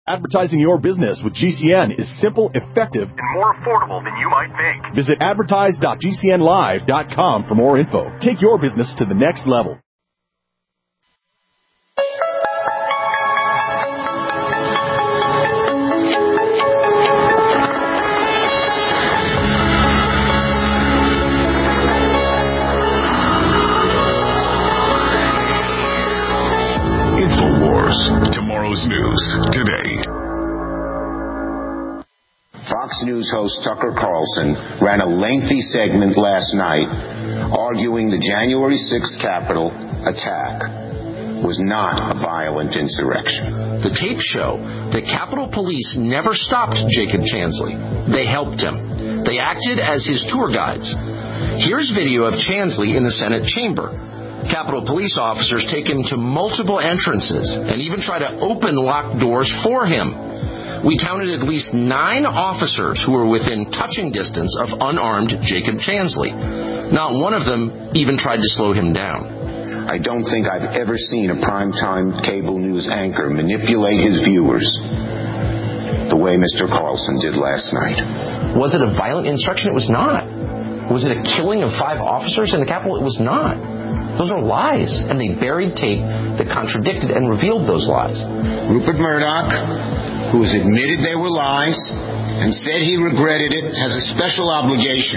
Advertising your business with GCN is simple, effective, and more affordable than you might think. Visit advertise.gcnlive.com for more info. Take your business to the next level. Tomorrow's news today. Fox News host Tucker Carlson ran a lengthy segment last night arguing the January 6th Capitol attack was not a violent insurrection. The tape show that Capitol Police never stopped Jacob Chansley. They helped him. They acted as his tour guides. Here's video of Chansley in the Senate chamber. Capitol Police officers take him to multiple entrances and even try to open locked doors for him. We counted at least 9 officers who were within touching distance of unarmed Jacob Chansley. Not one of them even tried to slow him down. I don't think I've ever seen a primetime cable news anchor manipulate his viewers the way Mr. Carlson did last night. Was it a violent insurrection? It was not. Was it a killing of 5 officers in the Capitol? It was not. Those are lies, and they buried tape that contradicted and revealed those lies. Rupert Murdoch, who has admitted they were lies and said he regretted it, has a special obligation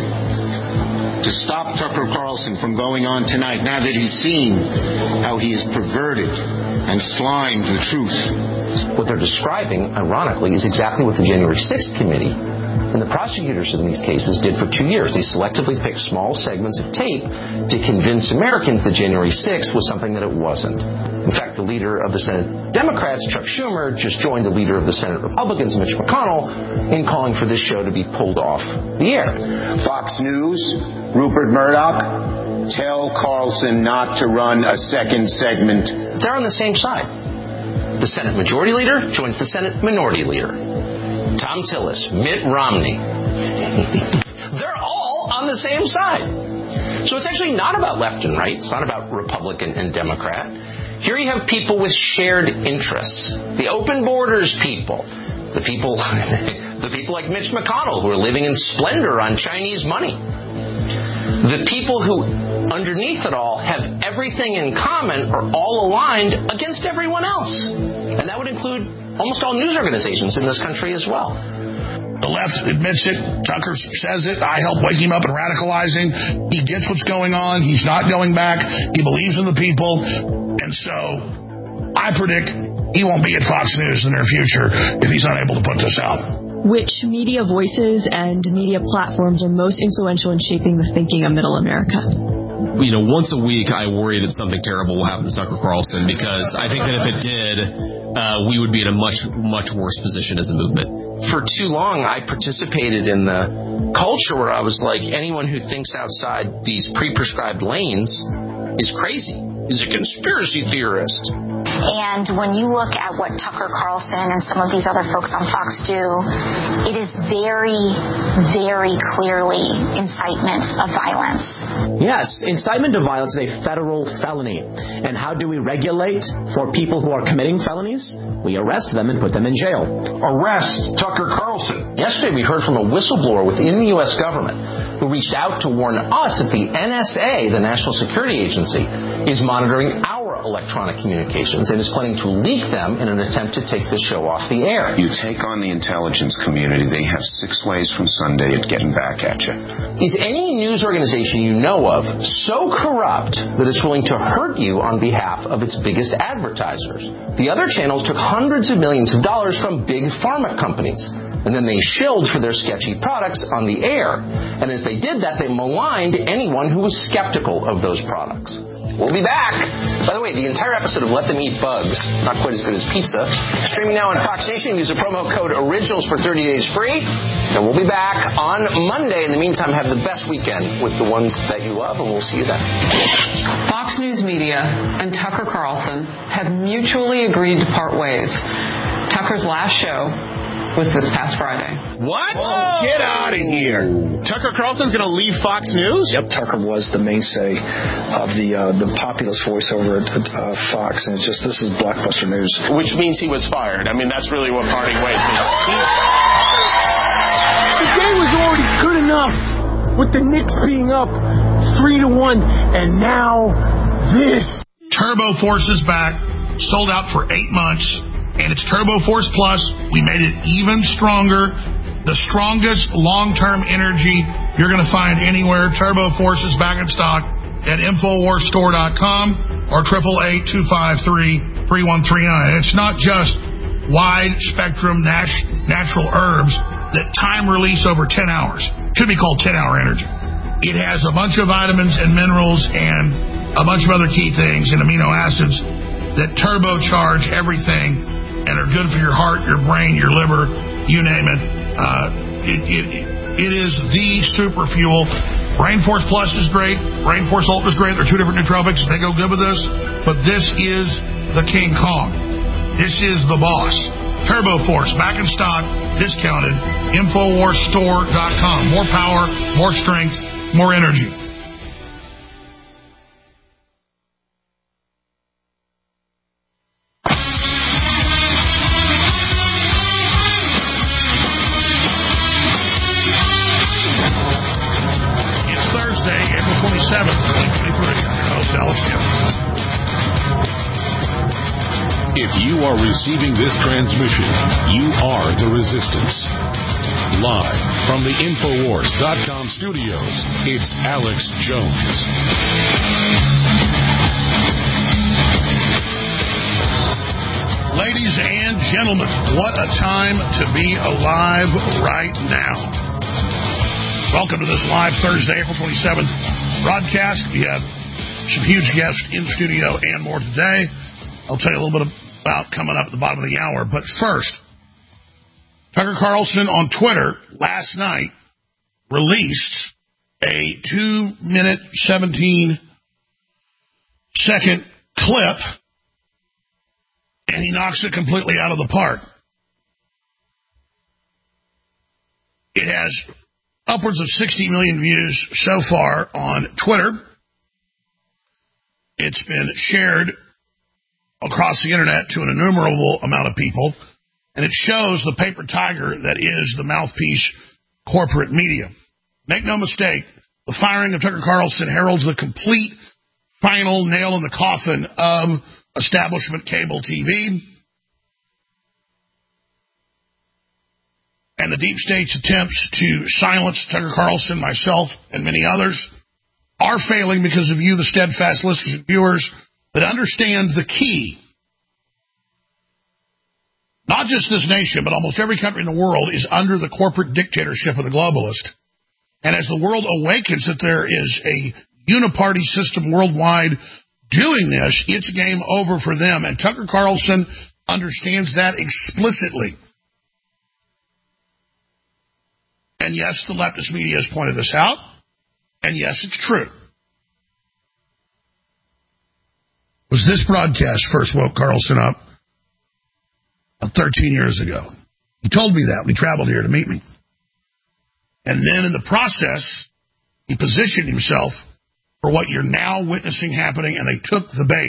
to stop Tucker Carlson from going on tonight now that he's seen how he has perverted and slimed the truth. What they're describing, ironically, is exactly what the January 6th committee and the prosecutors in these cases did for 2 years. They selectively picked small segments of tape to convince Americans that January 6th was something that it wasn't. In fact, the leader of the Senate Democrats, Chuck Schumer, just joined the leader of the Senate Republicans, Mitch McConnell, in calling for this show to be pulled off the air. Fox News, Rupert Murdoch, tell Carlson not to run a second segment. They're on the same side. The Senate Majority Leader joins the Senate Minority Leader. Tom Tillis, Mitt Romney. They're all on the same side. So it's actually not about left and right. It's not about Republican and Democrat. Here you have people with shared interests. The open borders people. The people like Mitch McConnell who are living in splendor on Chinese money. The people who, underneath it all, have everything in common are all aligned against everyone else. And that would include almost all news organizations in this country as well. The left admits it. Tucker says it. I helped wake him up and radicalize him. He gets what's going on. He's not going back. He believes in the people. And so I predict he won't be at Fox News in the near future if he's unable to put this out. Which media voices and media platforms are most influential in shaping the thinking of Middle America? Once a week I worry that something terrible will happen to Tucker Carlson, because I think that if it did, we would be in a much, much worse position as a movement. For too long, I participated in the culture where I was like, anyone who thinks outside these pre-prescribed lanes is crazy, is a conspiracy theorist. And when you look at what Tucker Carlson and some of these other folks on Fox do, it is very, very clearly incitement of violence. Yes, incitement to violence is a federal felony. And how do we regulate for people who are committing felonies? We arrest them and put them in jail. Arrest Tucker Carlson. Yesterday we heard from a whistleblower within the U.S. government who reached out to warn us that the NSA, the National Security Agency, is monitoring our electronic communications and is planning to leak them in an attempt to take the show off the air. You take on the intelligence community, they have 6 ways from Sunday at getting back at you. Is any news organization you know of so corrupt that it's willing to hurt you on behalf of its biggest advertisers? The other channels took hundreds of millions of dollars from big pharma companies, and then they shilled for their sketchy products on the air. And as they did that, they maligned anyone who was skeptical of those products. We'll be back. By the way, the entire episode of Let Them Eat Bugs, not quite as good as pizza, streaming now on Fox Nation. Use the promo code ORIGINALS for 30 days free. And we'll be back on Monday. In the meantime, have the best weekend with the ones that you love, and we'll see you then. Fox News Media and Tucker Carlson have mutually agreed to part ways. Tucker's last show was this past Friday. What? Oh. Get out of here. Tucker Carlson's going to leave Fox News? Yep. Tucker was the mainstay of the populist voice over at Fox, and this is blockbuster news. Which means he was fired. I mean, that's really what parting ways means. The day was already good enough with the Knicks being up 3-1, and now this. Turbo Force is back, sold out for 8 months, and it's Turbo Force Plus. We made it even stronger, the strongest long-term energy you're going to find anywhere. Turbo Force is back in stock at InfoWarsStore.com or 888-253-3139. It's not just wide-spectrum natural herbs that time release over 10 hours. Should be called 10-hour energy. It has a bunch of vitamins and minerals and a bunch of other key things and amino acids that turbocharge everything and are good for your heart, your brain, your liver, you name it. It is the super fuel. Rainforce Plus is great. Rainforce Ultra is great. They're two different nootropics. They go good with this. But this is the King Kong. This is the boss. Turbo Force, back in stock, discounted. InfoWarsStore.com. More power, more strength, more energy. It's Thursday, April 27th, 2023. I'm Alex Jones. If you are receiving this transmission, you are the resistance. Live from the Infowars.com studios, it's Alex Jones. Ladies and gentlemen, what a time to be alive right now. Welcome to this live Thursday, April 27th broadcast. We have some huge guests in studio and more today. I'll tell you a little bit about coming up at the bottom of the hour. But first, Tucker Carlson on Twitter last night released a 2-minute, 17-second clip, and he knocks it completely out of the park. It has upwards of 60 million views so far on Twitter. It's been shared across the internet to an innumerable amount of people, and it shows the paper tiger that is the mouthpiece corporate media. Make no mistake, the firing of Tucker Carlson heralds the complete final nail in the coffin of establishment cable TV, and the deep state's attempts to silence Tucker Carlson, myself, and many others are failing because of you, the steadfast listeners and viewers that understand the key. Not just this nation, but almost every country in the world is under the corporate dictatorship of the globalist. And as the world awakens that there is a uniparty system worldwide doing this, it's game over for them. And Tucker Carlson understands that explicitly. And yes, the leftist media has pointed this out. And yes, it's true. Was this broadcast first woke Carlson up 13 years ago. He told me that when he traveled here to meet me. And then in the process, he positioned himself for what you're now witnessing happening, and they took the bait.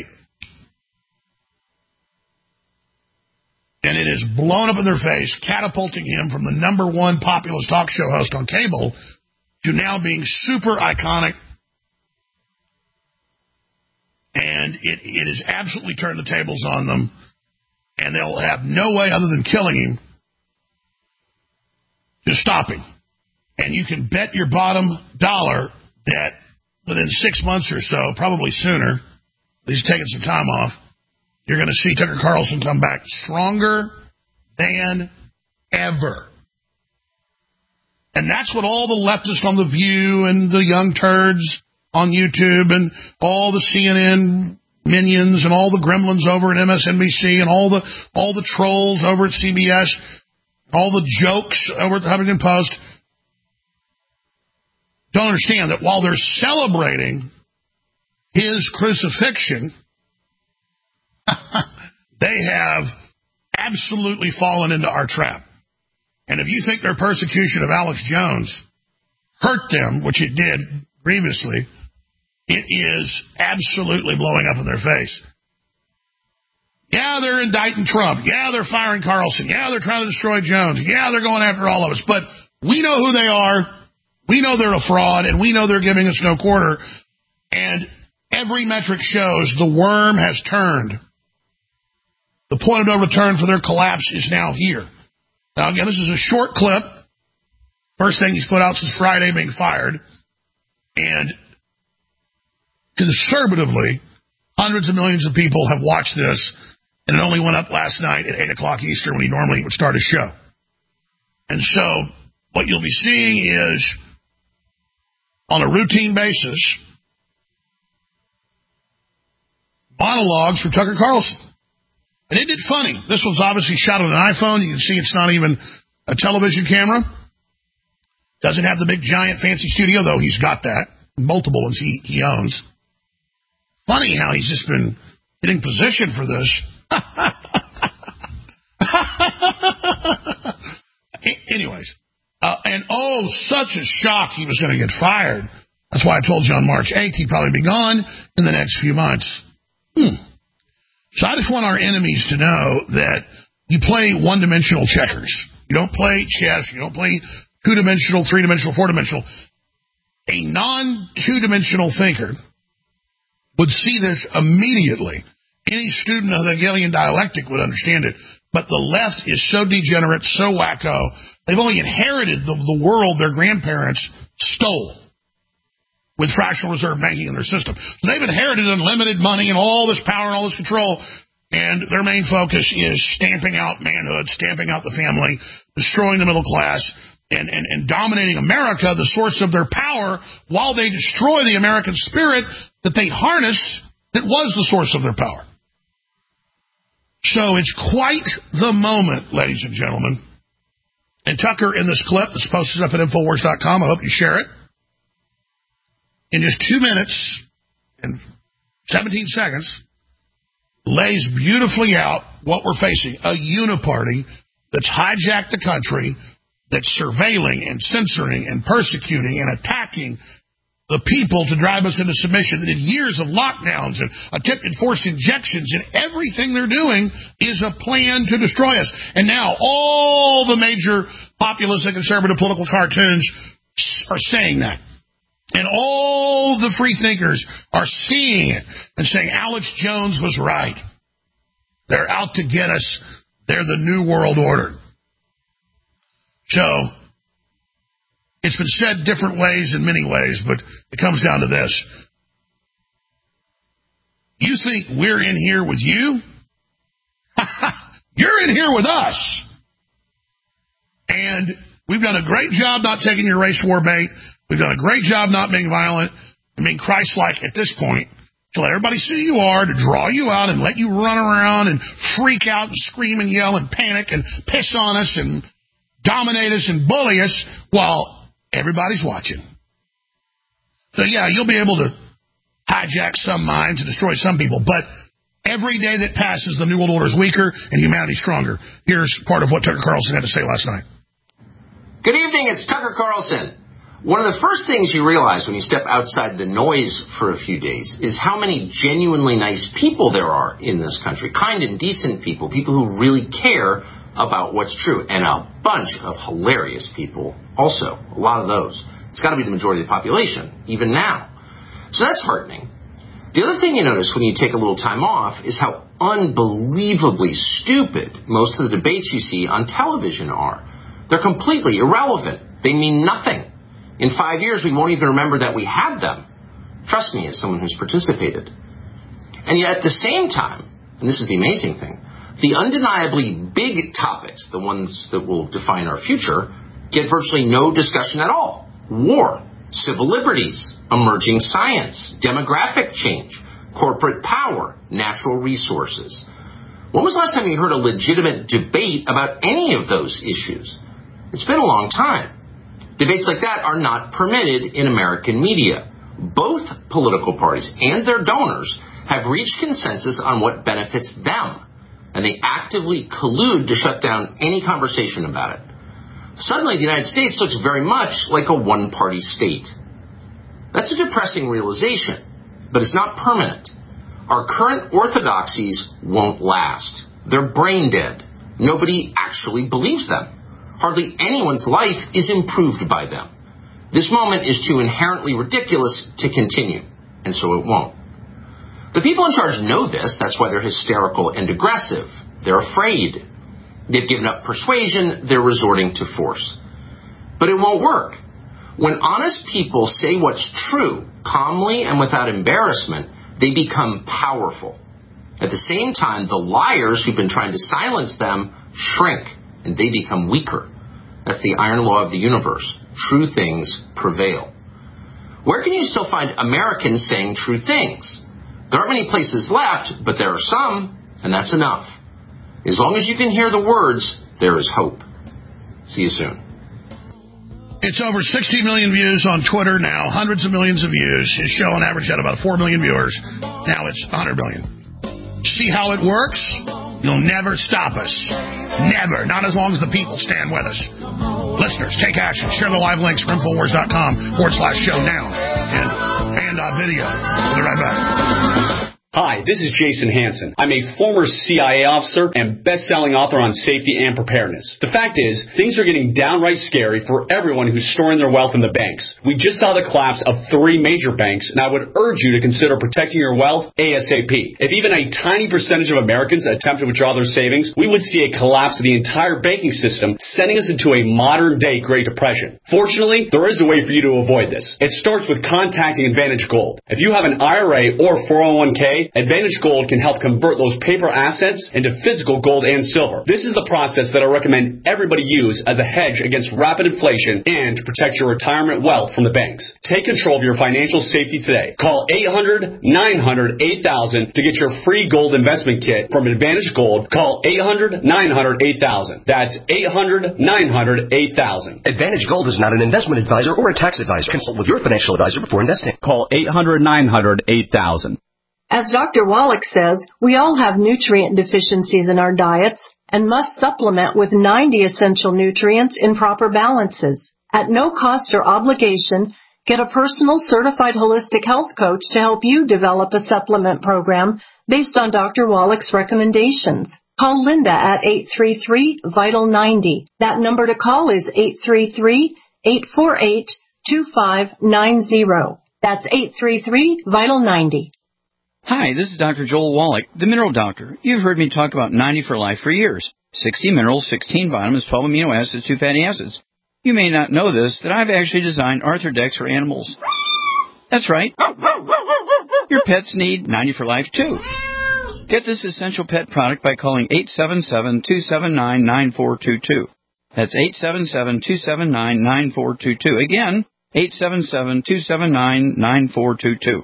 And it is blown up in their face, catapulting him from the #1 populist talk show host on cable to now being super iconic. And it has absolutely turned the tables on them. And they'll have no way other than killing him to stop him. And you can bet your bottom dollar that within 6 months or so, probably sooner, he's taking some time off, you're going to see Tucker Carlson come back stronger than ever. And that's what all the leftists on The View and the young turds on YouTube and all the CNN minions and all the gremlins over at MSNBC and all the trolls over at CBS, all the jokes over at the Huffington Post, don't understand that while they're celebrating his crucifixion, they have absolutely fallen into our trap. And if you think their persecution of Alex Jones hurt them, which it did grievously, it is absolutely blowing up in their face. Yeah, they're indicting Trump. Yeah, they're firing Carlson. Yeah, they're trying to destroy Jones. Yeah, they're going after all of us. But we know who they are. We know they're a fraud, and we know they're giving us no quarter. And every metric shows the worm has turned. The point of no return for their collapse is now here. Now, again, this is a short clip. First thing he's put out since Friday being fired. And conservatively, hundreds of millions of people have watched this, and it only went up last night at 8 o'clock Eastern when he normally would start his show. And so what you'll be seeing is, on a routine basis, monologues from Tucker Carlson. And isn't it funny? This one's obviously shot on an iPhone. You can see it's not even a television camera. Doesn't have the big, giant, fancy studio, though. He's got that. Multiple ones he owns. Funny how he's just been getting positioned for this. Anyways. Such a shock he was going to get fired. That's why I told you on March 8th he'd probably be gone in the next few months. So I just want our enemies to know that you play one-dimensional checkers. You don't play chess. You don't play two-dimensional, three-dimensional, four-dimensional. A non-two-dimensional thinker would see this immediately. Any student of the Hegelian dialectic would understand it. But the left is so degenerate, so wacko, they've only inherited the world their grandparents stole with fractional reserve banking in their system. So they've inherited unlimited money and all this power and all this control, and their main focus is stamping out manhood, stamping out the family, destroying the middle class, and dominating America, the source of their power, while they destroy the American spirit that they harness that was the source of their power. So it's quite the moment, ladies and gentlemen. And Tucker, in this clip that's posted up at Infowars.com, I hope you share it, in just 2 minutes and 17 seconds, lays beautifully out what we're facing. A uniparty that's hijacked the country, that's surveilling and censoring and persecuting and attacking the people to drive us into submission, that in years of lockdowns and attempted forced injections and everything they're doing is a plan to destroy us. And now all the major populist and conservative political cartoons are saying that. And all the free thinkers are seeing it and saying Alex Jones was right. They're out to get us. They're the New World Order. So it's been said different ways in many ways, but it comes down to this. You think we're in here with you? You're in here with us. And we've done a great job not taking your race war bait. We've done a great job not being violent and being Christ-like at this point to let everybody see who you are, to draw you out and let you run around and freak out and scream and yell and panic and piss on us and dominate us and bully us while everybody's watching. So, yeah, you'll be able to hijack some minds and destroy some people, but every day that passes, the New World Order is weaker and humanity stronger. Here's part of what Tucker Carlson had to say last night. Good evening, it's Tucker Carlson. One of the first things you realize when you step outside the noise for a few days is how many genuinely nice people there are in this country. Kind and decent people, people who really care about what's true, and a bunch of hilarious people also. A lot of those. It's got to be the majority of the population, even now. So that's heartening. The other thing you notice when you take a little time off is how unbelievably stupid most of the debates you see on television are. They're completely irrelevant. They mean nothing. In 5 years, we won't even remember that we had them. Trust me, as someone who's participated. And yet at the same time, and this is the amazing thing, the undeniably big topics, the ones that will define our future, get virtually no discussion at all. War, civil liberties, emerging science, demographic change, corporate power, natural resources. When was the last time you heard a legitimate debate about any of those issues? It's been a long time. Debates like that are not permitted in American media. Both political parties and their donors have reached consensus on what benefits them, and they actively collude to shut down any conversation about it. Suddenly, the United States looks very much like a one-party state. That's a depressing realization, but it's not permanent. Our current orthodoxies won't last. They're brain dead. Nobody actually believes them. Hardly anyone's life is improved by them. This moment is too inherently ridiculous to continue, and so it won't. The people in charge know this. That's why they're hysterical and aggressive. They're afraid. They've given up persuasion. They're resorting to force. But it won't work. When honest people say what's true, calmly and without embarrassment, they become powerful. At the same time, the liars who've been trying to silence them shrink, and they become weaker. That's the iron law of the universe. True things prevail. Where can you still find Americans saying true things? There aren't many places left, but there are some, and that's enough. As long as you can hear the words, there is hope. See you soon. It's over 60 million views on Twitter now, hundreds of millions of views. His show on average had about 4 million viewers. Now it's 100 million. See how it works? You'll never stop us. Never. Not as long as the people stand with us. Listeners, take action. Share the live links from Infowars.com/show now. And video. We'll be right back. Hi, this is Jason Hansen. I'm a former CIA officer and best-selling author on safety and preparedness. The fact is, things are getting downright scary for everyone who's storing their wealth in the banks. We just saw the collapse of 3 major banks, and I would urge you to consider protecting your wealth ASAP. If even a tiny percentage of Americans attempt to withdraw their savings, we would see a collapse of the entire banking system, sending us into a modern-day Great Depression. Fortunately, there is a way for you to avoid this. It starts with contacting Advantage Gold. If you have an IRA or 401k, Advantage Gold can help convert those paper assets into physical gold and silver. This is the process that I recommend everybody use as a hedge against rapid inflation and to protect your retirement wealth from the banks. Take control of your financial safety today. Call 800-900-8000 to get your free gold investment kit from Advantage Gold. Call 800-900-8000. That's 800-900-8000. Advantage Gold is not an investment advisor or a tax advisor. Consult with your financial advisor before investing. Call 800-900-8000. As Dr. Wallach says, we all have nutrient deficiencies in our diets and must supplement with 90 essential nutrients in proper balances. At no cost or obligation, get a personal certified holistic health coach to help you develop a supplement program based on Dr. Wallach's recommendations. Call Linda at 833-VITAL-90. That number to call is 833-848-2590. That's 833-VITAL-90. Hi, this is Dr. Joel Wallach, the Mineral Doctor. You've heard me talk about 90 for Life for years. 60 minerals, 16 vitamins, 12 amino acids, 2 fatty acids. You may not know this, that I've actually designed Arthrodex for animals. That's right. Your pets need 90 for Life, too. Get this essential pet product by calling 877-279-9422. That's 877-279-9422. Again, 877-279-9422.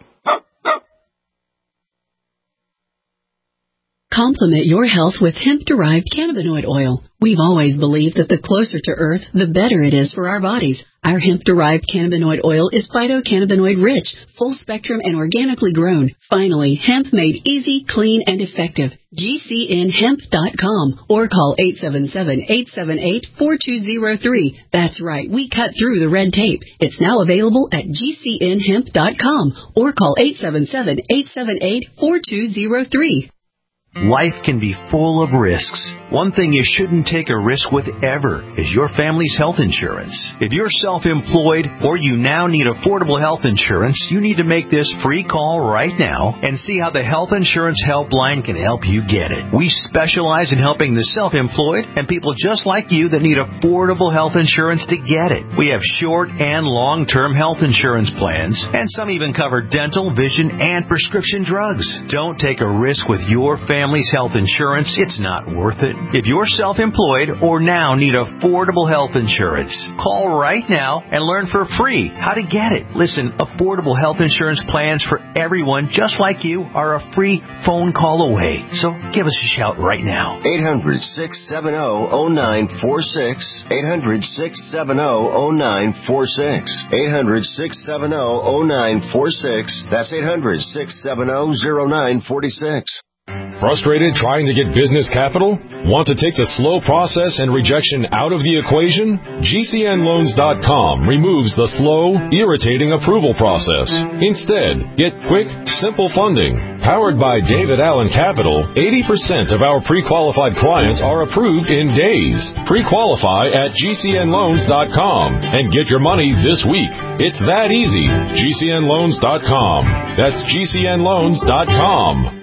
Complement your health with hemp-derived cannabinoid oil. We've always believed that the closer to Earth, the better it is for our bodies. Our hemp-derived cannabinoid oil is phytocannabinoid-rich, full-spectrum, and organically grown. Finally, hemp made easy, clean, and effective. GCNhemp.com or call 877-878-4203. That's right, we cut through the red tape. It's now available at GCNhemp.com or call 877-878-4203. Life can be full of risks. One thing you shouldn't take a risk with ever is your family's health insurance. If you're self-employed or you now need affordable health insurance, you need to make this free call right now and see how the Health Insurance Helpline can help you get it. We specialize in helping the self-employed and people just like you that need affordable health insurance to get it. We have short and long-term health insurance plans, and some even cover dental, vision, and prescription drugs. Don't take a risk with your family's health insurance. It's not worth it. If you're self-employed or now need affordable health insurance, call right now and learn for free how to get it. Listen, affordable health insurance plans for everyone just like you are a free phone call away. So give us a shout right now. 800-670-0946. 800-670-0946. 800-670-0946. That's 800-670-0946. Frustrated trying to get business capital? Want to take the slow process and rejection out of the equation? GCNloans.com removes the slow, irritating approval process. Instead, get quick, simple funding. Powered by David Allen Capital, 80% of our pre-qualified clients are approved in days. Pre-qualify at GCNloans.com and get your money this week. It's that easy. GCNloans.com. That's GCNloans.com.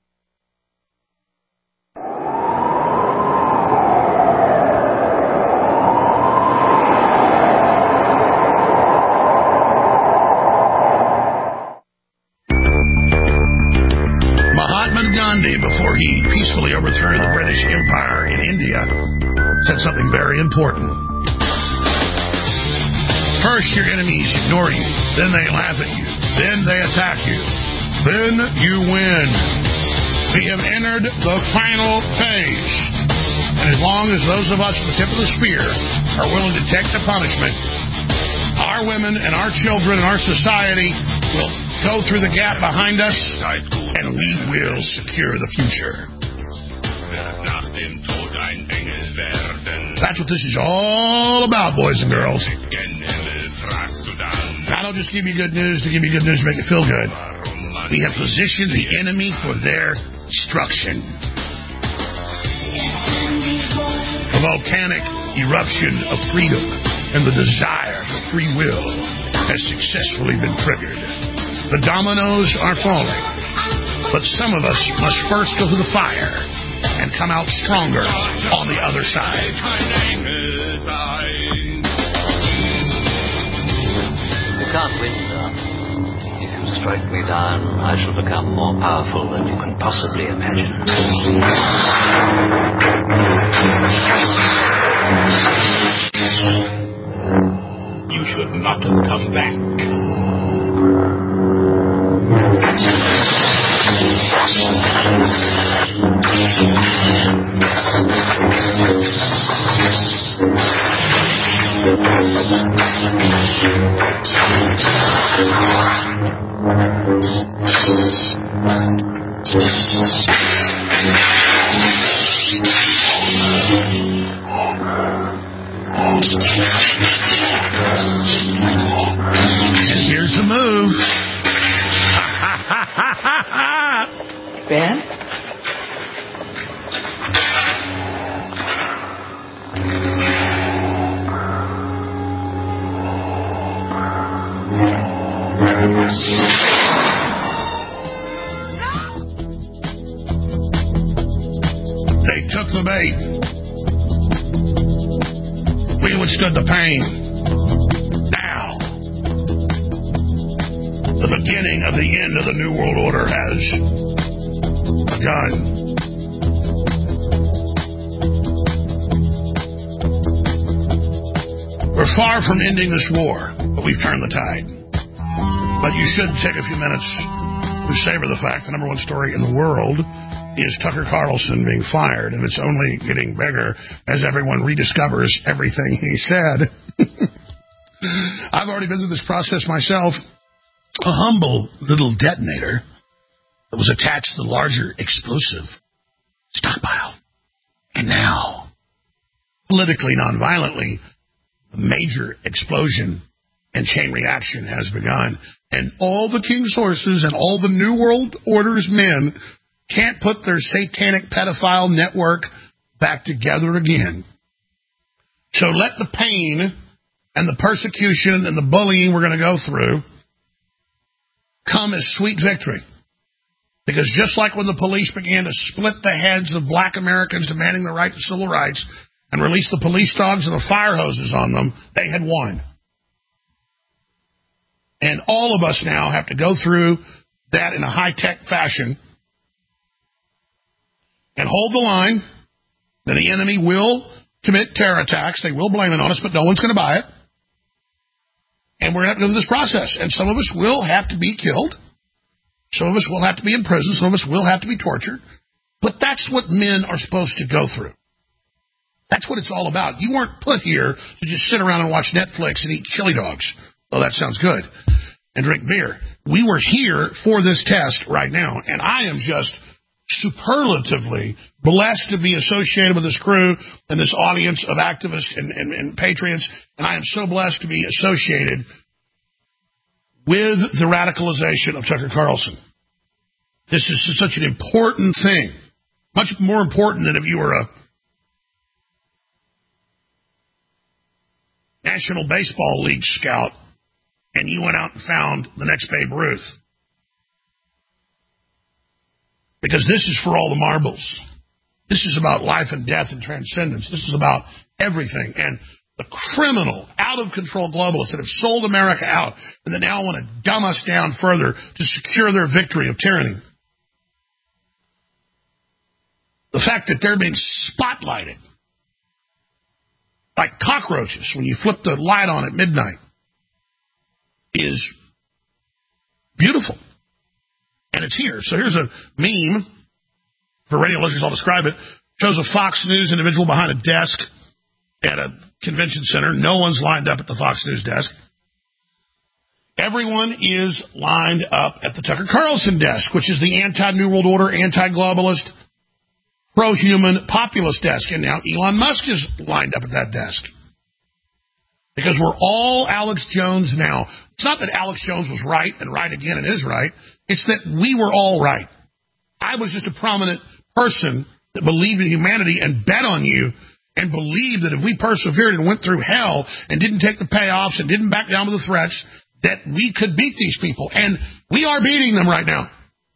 Before he peacefully overthrew the British Empire in India, said something very important. First, your enemies ignore you. Then they laugh at you. Then they attack you. Then you win. We have entered the final phase. And as long as those of us at the tip of the spear are willing to take the punishment, our women and our children and our society will go through the gap behind us, and we will secure the future. That's what this is all about, boys and girls. I don't just give you good news to give you good news to make you feel good. We have positioned the enemy for their destruction. The volcanic eruption of freedom and the desire for free will has successfully been triggered. The dominoes are falling, but some of us must first go through the fire and come out stronger on the other side. You can't win, sir. If you strike me down, I shall become more powerful than you can possibly imagine. You should not have come back. And here's the move. Ben? They took the bait. We withstood the pain. Now, the beginning of the end of the New World Order has begun. We're far from ending this war, but we've turned the tide. But you should take a few minutes to savor the fact the number one story in the world is Tucker Carlson being fired, and it's only getting bigger as everyone rediscovers everything he said. I've already been through this process myself. A humble little detonator that was attached to the larger explosive stockpile. And now, politically, nonviolently, a major explosion and chain reaction has begun. And all the king's horses and all the New World Order's men can't put their satanic pedophile network back together again. So let the pain and the persecution and the bullying we're going to go through come as sweet victory. Because just like when the police began to split the heads of black Americans demanding the right to civil rights and release the police dogs and the fire hoses on them, they had won. And all of us now have to go through that in a high-tech fashion and hold the line. Then the enemy will commit terror attacks. They will blame it on us, but no one's going to buy it. And we're going to have to go through this process. And some of us will have to be killed. Some of us will have to be in prison. Some of us will have to be tortured. But that's what men are supposed to go through. That's what it's all about. You weren't put here to just sit around and watch Netflix and eat chili dogs. Oh, that sounds good. And drink beer. We were here for this test right now. And I am just superlatively blessed to be associated with this crew and this audience of activists and patriots, and I am so blessed to be associated with the radicalization of Tucker Carlson. This is such an important thing, much more important than if you were a National Baseball League scout and you went out and found the next Babe Ruth. Because this is for all the marbles. This is about life and death and transcendence. This is about everything. And the criminal, out-of-control globalists that have sold America out and that now want to dumb us down further to secure their victory of tyranny. The fact that they're being spotlighted like cockroaches when you flip the light on at midnight is beautiful. And it's here. So here's a meme. For radio listeners, I'll describe it. Shows a Fox News individual behind a desk at a convention center. No one's lined up at the Fox News desk. Everyone is lined up at the Tucker Carlson desk, which is the anti-New World Order, anti-globalist, pro-human populist desk. And now Elon Musk is lined up at that desk. Because we're all Alex Jones now. It's not that Alex Jones was right and right again and is right. It's that we were all right. I was just a prominent person that believed in humanity and bet on you and believed that if we persevered and went through hell and didn't take the payoffs and didn't back down with the threats, that we could beat these people. And we are beating them right now.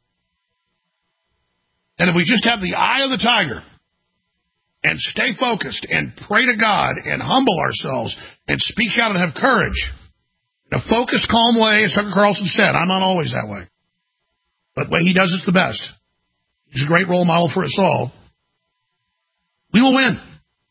And if we just have the eye of the tiger and stay focused and pray to God and humble ourselves and speak out and have courage in a focused, calm way, as Tucker Carlson said, I'm not always that way. But the way he does it's the best. He's a great role model for us all. We will win.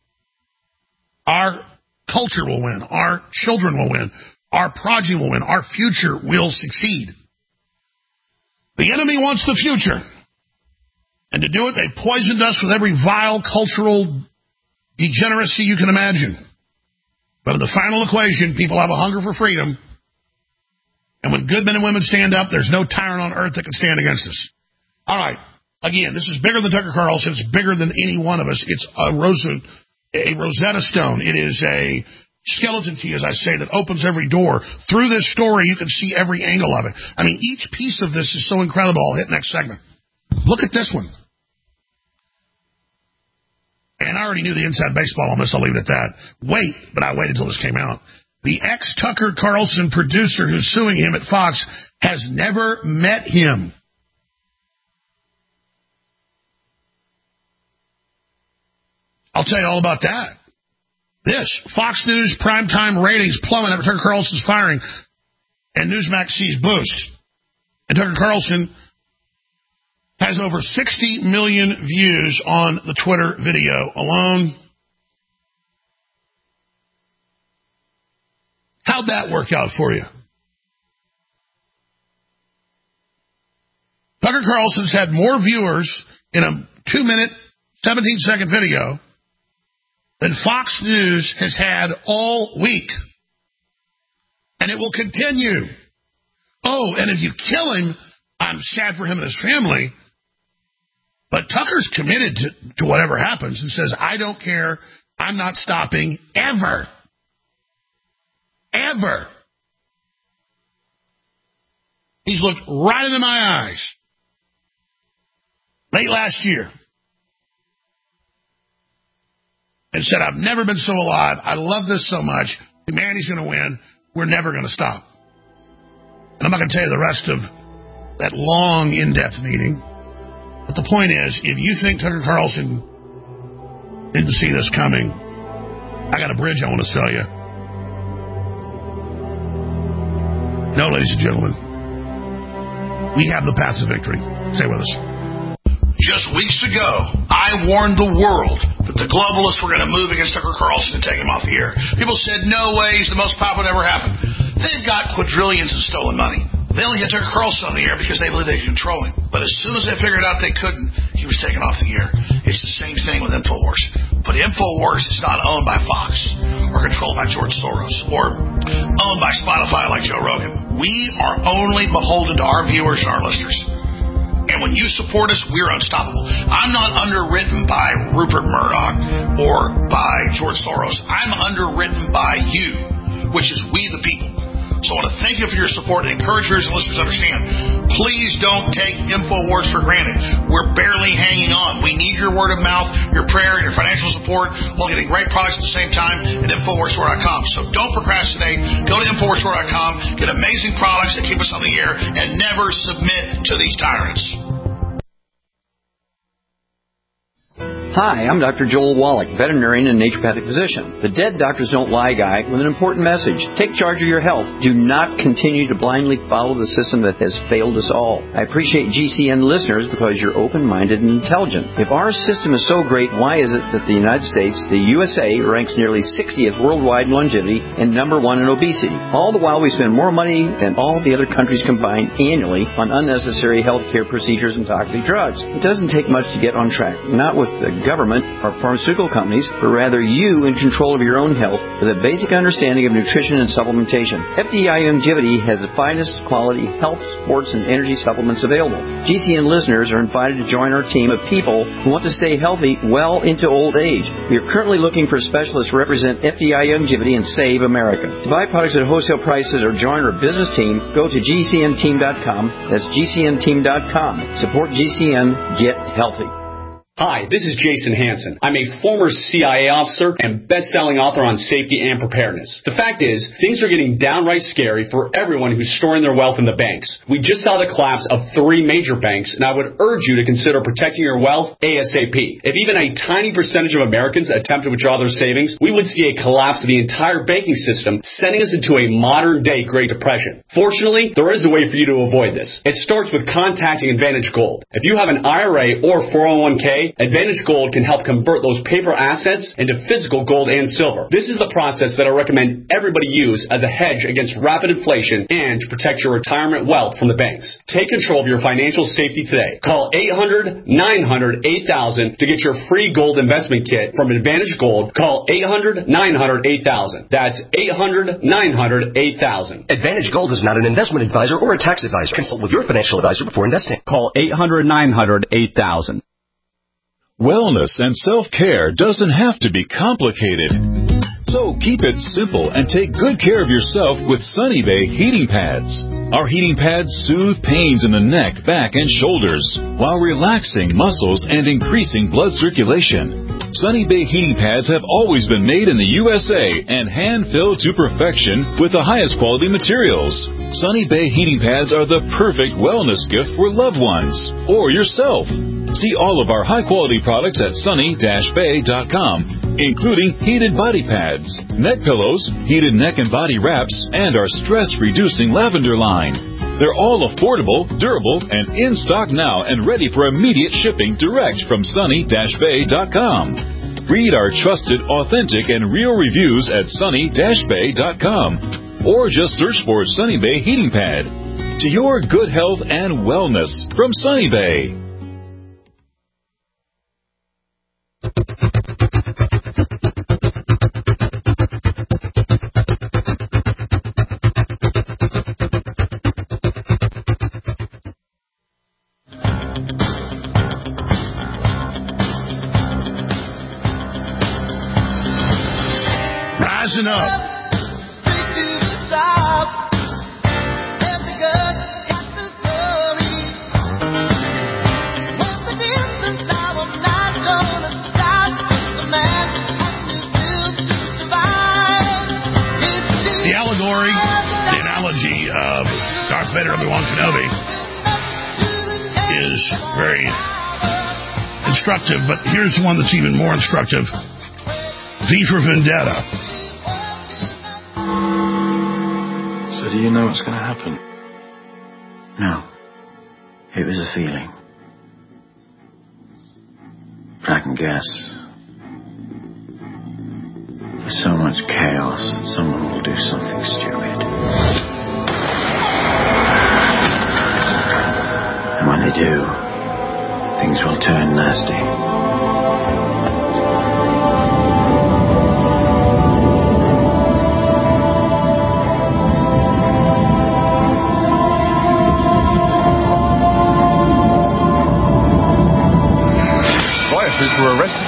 Our culture will win. Our children will win. Our progeny will win. Our future will succeed. The enemy wants the future. And to do it, they poisoned us with every vile cultural degeneracy you can imagine. But in the final equation, people have a hunger for freedom. And when good men and women stand up, there's no tyrant on earth that can stand against us. All right. Again, this is bigger than Tucker Carlson. It's bigger than any one of us. It's a Rosetta Stone. It is a skeleton key, as I say, that opens every door. Through this story, you can see every angle of it. I mean, each piece of this is so incredible. I'll hit next segment. Look at this one. And I already knew the inside baseball on this. I'll leave it at that. Wait, but I waited until this came out. The ex-Tucker Carlson producer who's suing him at Fox has never met him. I'll tell you all about that. This, Fox News primetime ratings plummet after Tucker Carlson's firing, and Newsmax sees boost. And Tucker Carlson has over 60 million views on the Twitter video alone. How'd that work out for you? Tucker Carlson's had more viewers in a 2-minute, 17-second video than Fox News has had all week. And it will continue. Oh, and if you kill him, I'm sad for him and his family. But Tucker's committed to whatever happens and says, I don't care. I'm not stopping ever. Ever. He's looked right into my eyes. Late last year. And said, I've never been so alive. I love this so much. Humanity's going to win. We're never going to stop. And I'm not going to tell you the rest of that long, in-depth meeting. But the point is, if you think Tucker Carlson didn't see this coming, I got a bridge I want to sell you. No, ladies and gentlemen. We have the path to victory. Stay with us. Just weeks ago, I warned the world that the globalists were going to move against Tucker Carlson and take him off the air. People said, no way, he's the most popular that ever happened. They've got quadrillions in stolen money. They only had Tucker Carlson on the air because they believed they could control him. But as soon as they figured out they couldn't, he was taken off the air. It's the same thing with InfoWars. But InfoWars is not owned by Fox or controlled by George Soros or owned by Spotify like Joe Rogan. We are only beholden to our viewers and our listeners. And when you support us, we're unstoppable. I'm not underwritten by Rupert Murdoch or by George Soros. I'm underwritten by you, which is we the people. So I want to thank you for your support and encourage viewers and listeners to understand. Please don't take InfoWars for granted. We're barely hanging on. We need your word of mouth, your prayer, your financial support, while getting great products at the same time at InfoWarsStore.com. So don't procrastinate. Go to InfoWarsStore.com, get amazing products that keep us on the air, and never submit to these tyrants. Hi, I'm Dr. Joel Wallach, veterinarian and naturopathic physician. The Dead Doctors Don't Lie guy with an important message. Take charge of your health. Do not continue to blindly follow the system that has failed us all. I appreciate GCN listeners because you're open-minded and intelligent. If our system is so great, why is it that the United States, the USA, ranks nearly 60th worldwide in longevity and number 1 in obesity? All the while we spend more money than all the other countries combined annually on unnecessary health care procedures and toxic drugs. It doesn't take much to get on track. Not with the government or pharmaceutical companies, but rather you in control of your own health with a basic understanding of nutrition and supplementation. FDI Longevity has the finest quality health, sports, and energy supplements available. GCN listeners are invited to join our team of people who want to stay healthy well into old age. We are currently looking for specialists to represent FDI Longevity and Save America. To buy products at wholesale prices or join our business team, go to GCNteam.com. That's GCNteam.com. Support GCN. Get healthy. Hi, this is Jason Hansen. I'm a former CIA officer and best-selling author on safety and preparedness. The fact is, things are getting downright scary for everyone who's storing their wealth in the banks. We just saw the collapse of 3 major banks, and I would urge you to consider protecting your wealth ASAP. If even a tiny percentage of Americans attempt to withdraw their savings, we would see a collapse of the entire banking system, sending us into a modern-day Great Depression. Fortunately, there is a way for you to avoid this. It starts with contacting Advantage Gold. If you have an IRA or 401k, Advantage Gold can help convert those paper assets into physical gold and silver. This is the process that I recommend everybody use as a hedge against rapid inflation and to protect your retirement wealth from the banks. Take control of your financial safety today. Call 800-900-8000 to get your free gold investment kit from Advantage Gold. Call 800-900-8000. That's 800-900-8000. Advantage Gold is not an investment advisor or a tax advisor. Consult with your financial advisor before investing. Call 800-900-8000. Wellness and self-care doesn't have to be complicated. So keep it simple and take good care of yourself with Sunny Bay heating pads. Our heating pads soothe pains in the neck, back, and shoulders while relaxing muscles and increasing blood circulation. Sunny Bay heating pads have always been made in the USA and hand-filled to perfection with the highest quality materials. Sunny Bay heating pads are the perfect wellness gift for loved ones or yourself. See all of our high-quality products at sunny-bay.com, including heated body pads, neck pillows, heated neck and body wraps, and our stress-reducing lavender line. They're all affordable, durable, and in stock now and ready for immediate shipping direct from sunny-bay.com. Read our trusted, authentic, and real reviews at sunny-bay.com, or just search for Sunny Bay Heating Pad. To your good health and wellness from Sunny Bay. Rising up. The analogy of Darth Vader and Obi-Wan Kenobi is very instructive, but here's one that's even more instructive. V for Vendetta. So do you know what's going to happen? No. It was a feeling. But I can guess. There's so much chaos, someone will do something stupid. And when they do, things will turn nasty.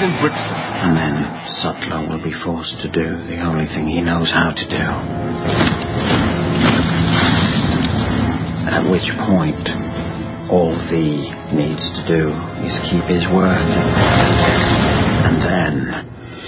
in Brixton. And then Sutler will be forced to do the only thing he knows how to do. At which point, all V needs to do is keep his word. And then...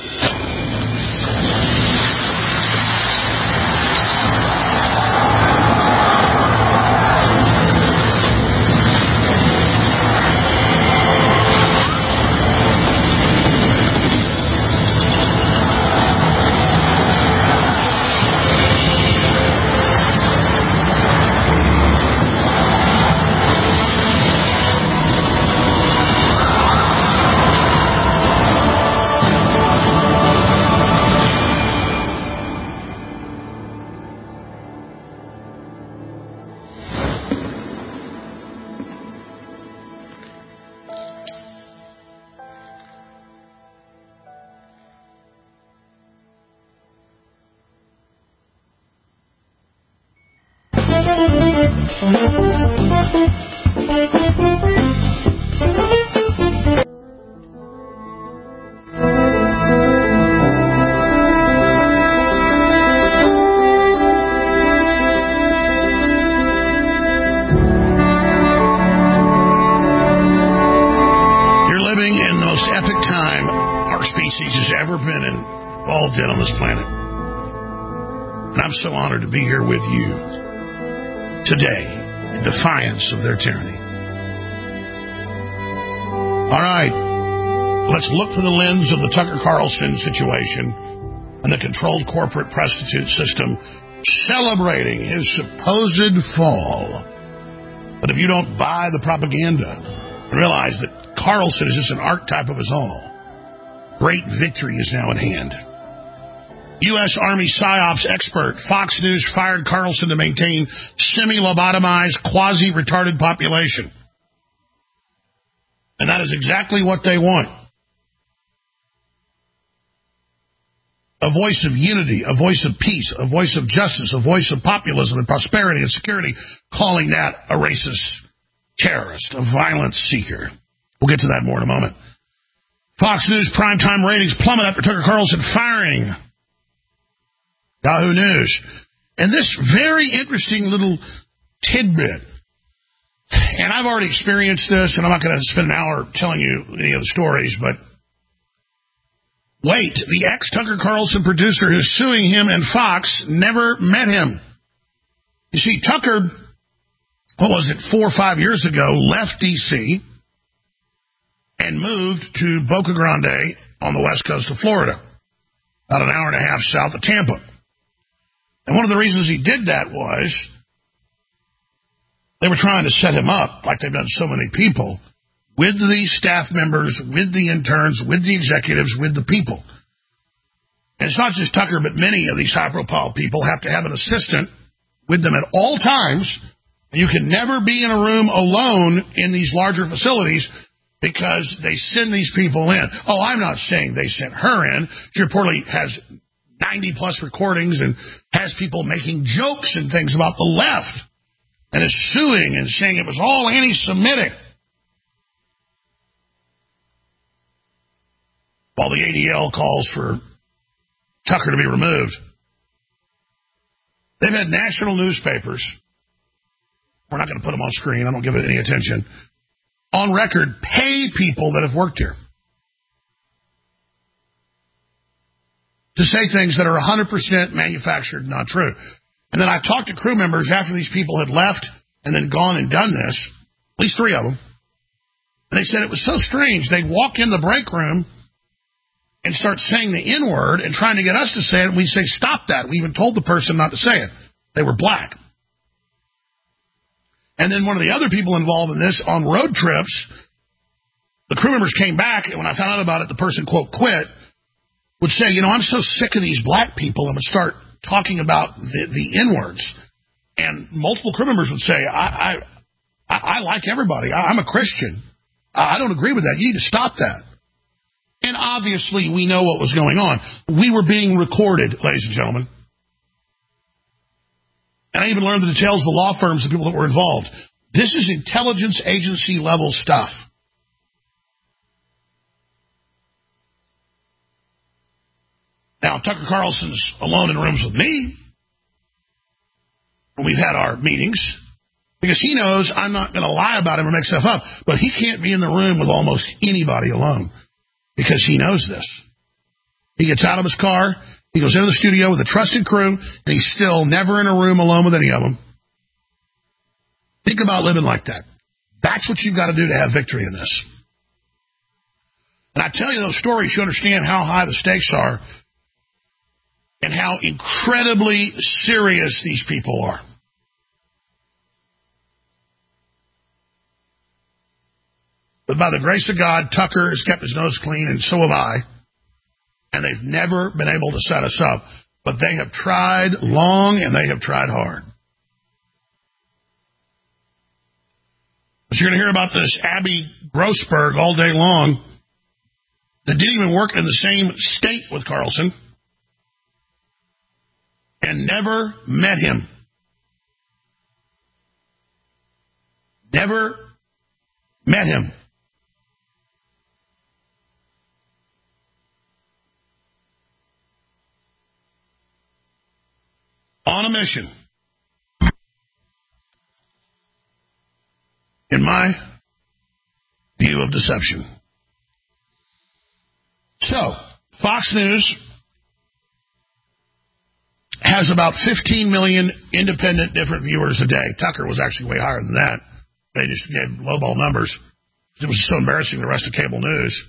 On this planet. And I'm so honored to be here with you today in defiance of their tyranny. All right, let's look through the lens of the Tucker Carlson situation and the controlled corporate prostitute system celebrating his supposed fall. But if you don't buy the propaganda, realize that Carlson is just an archetype of us all. Great victory is now at hand. U.S. Army PSYOPs expert Fox News fired Carlson to maintain semi-lobotomized, quasi-retarded population. And that is exactly what they want. A voice of unity, a voice of peace, a voice of justice, a voice of populism and prosperity and security, calling that a racist terrorist, a violence seeker. We'll get to that more in a moment. Fox News primetime ratings plummet after Tucker Carlson firing Yahoo News. And this very interesting little tidbit, and I've already experienced this, and I'm not going to spend an hour telling you any of the stories, but wait, the ex-Tucker Carlson producer who's suing him and Fox never met him. You see, Tucker, 4 or 5 years ago, left D.C., and moved to Boca Grande on the west coast of Florida, about an hour and a half south of Tampa. And one of the reasons he did that was they were trying to set him up, like they've done so many people, with the staff members, with the interns, with the executives, with the people. And it's not just Tucker, but many of these high-profile people have to have an assistant with them at all times. And you can never be in a room alone in these larger facilities because they send these people in. Oh, I'm not saying they sent her in. She reportedly has 90-plus recordings and has people making jokes and things about the left and is suing and saying it was all anti-Semitic. While the ADL calls for Tucker to be removed. They've had national newspapers. We're not going to put them on screen. I don't give it any attention. On record, pay people that have worked here to say things that are 100% manufactured, not true. And then I talked to crew members after these people had left and then gone and done this, at least 3 of them. And they said it was so strange. They'd walk in the break room and start saying the N-word and trying to get us to say it. And we'd say, stop that. We even told the person not to say it. They were black. And then one of the other people involved in this on road trips, the crew members came back, and when I found out about it, the person, quote, quit, would say, you know, I'm so sick of these black people, and would start talking about the N-words. And multiple crew members would say, I like everybody. I'm a Christian. I don't agree with that. You need to stop that. And obviously, we know what was going on. We were being recorded, ladies and gentlemen. And I even learned the details of the law firms, the people that were involved. This is intelligence agency level stuff. Now, Tucker Carlson's alone in rooms with me when we've had our meetings because he knows I'm not going to lie about him or make stuff up, but he can't be in the room with almost anybody alone because he knows this. He gets out of his car, he goes into the studio with a trusted crew, and he's still never in a room alone with any of them. Think about living like that. That's what you've got to do to have victory in this. And I tell you those stories, you understand how high the stakes are and how incredibly serious these people are. But by the grace of God, Tucker has kept his nose clean, and so have I. And they've never been able to set us up. But they have tried long, and they have tried hard. But you're going to hear about this Abby Grossberg all day long that didn't even work in the same state with Carlson and never met him. Never met him. On a mission. In my view of deception. So, Fox News has about 15 million independent different viewers a day. Tucker was actually way higher than that. They just gave lowball numbers. It was so embarrassing, the rest of cable news.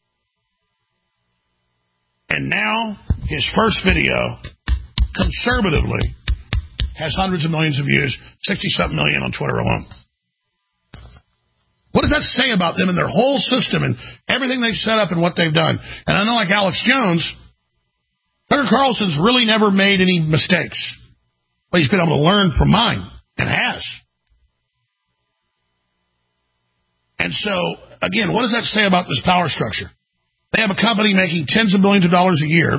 And now, his first video, conservatively, has hundreds of millions of views, 60-something million on Twitter alone. What does that say about them and their whole system and everything they've set up and what they've done? And I know, like Alex Jones, Tucker Carlson's really never made any mistakes. But he's been able to learn from mine, and has. And so, again, what does that say about this power structure? They have a company making tens of billions of dollars a year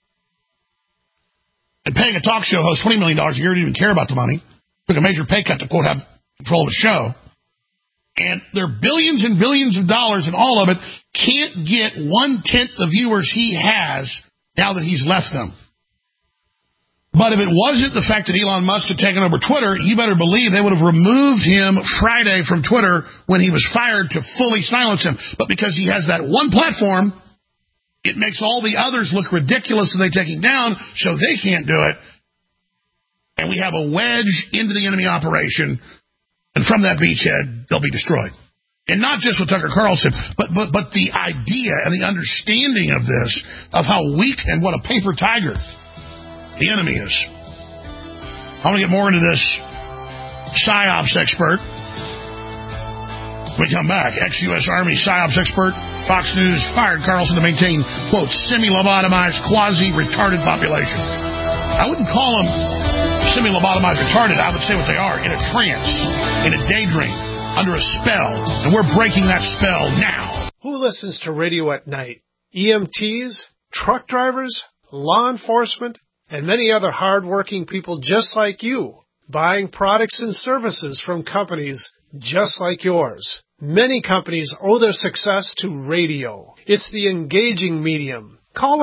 and paying a talk show host $20 million a year, didn't even care about the money. Took a major pay cut to, quote, have control of the show. And there are billions and billions of dollars, and all of it can't get 1/10 the viewers he has now that he's left them. But if it wasn't the fact that Elon Musk had taken over Twitter, you better believe they would have removed him Friday from Twitter when he was fired to fully silence him. But because he has that one platform, it makes all the others look ridiculous and they take him down, so they can't do it. And we have a wedge into the enemy operation. And from that beachhead, they'll be destroyed. And not just with Tucker Carlson, but the idea and the understanding of this, of how weak and what a paper tiger the enemy is. I want to get more into this PsyOps expert. When we come back, ex-U.S. Army PsyOps expert, Fox News fired Carlson to maintain, quote, semi-lobotomized, quasi-retarded population. I wouldn't call them semi-lobotomized retarded. I would say what they are, in a trance, in a daydream, under a spell. And we're breaking that spell now. Who listens to radio at night? EMTs, truck drivers, law enforcement, and many other hard-working people just like you, buying products and services from companies just like yours. Many companies owe their success to radio. It's the engaging medium. Call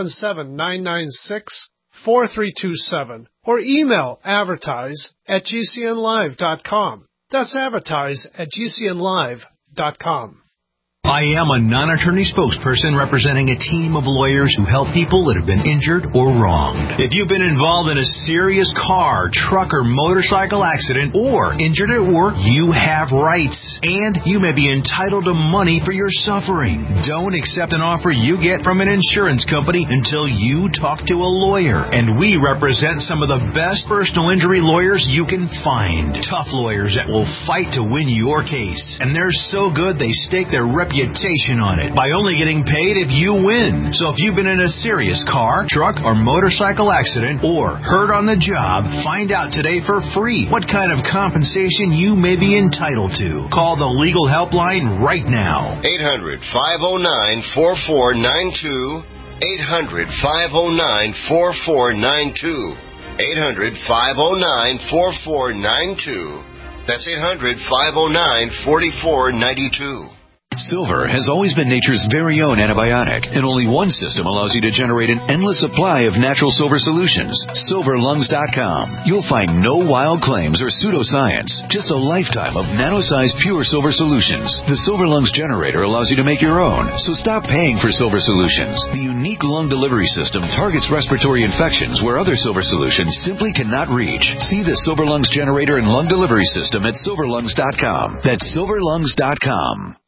877-996-4327 or email advertise@gcnlive.com. That's advertise@gcnlive.com. I am a non-attorney spokesperson representing a team of lawyers who help people that have been injured or wronged. If you've been involved in a serious car, truck, or motorcycle accident or injured at work, you have rights, and you may be entitled to money for your suffering. Don't accept an offer you get from an insurance company until you talk to a lawyer. And we represent some of the best personal injury lawyers you can find. Tough lawyers that will fight to win your case. And they're so good they stake their reputation on it by only getting paid if you win. So if you've been in a serious car, truck, or motorcycle accident or hurt on the job, find out today for free what kind of compensation you may be entitled to. Call the legal helpline right now. 800-509-4492. 800-509-4492. 800-509-4492. That's 800-509-4492. Silver has always been nature's very own antibiotic, and only one system allows you to generate an endless supply of natural silver solutions. SilverLungs.com. You'll find no wild claims or pseudoscience, just a lifetime of nano-sized pure silver solutions. The Silver Lungs generator allows you to make your own, so stop paying for silver solutions. The unique lung delivery system targets respiratory infections where other silver solutions simply cannot reach. See the Silver Lungs generator and lung delivery system at SilverLungs.com. That's SilverLungs.com.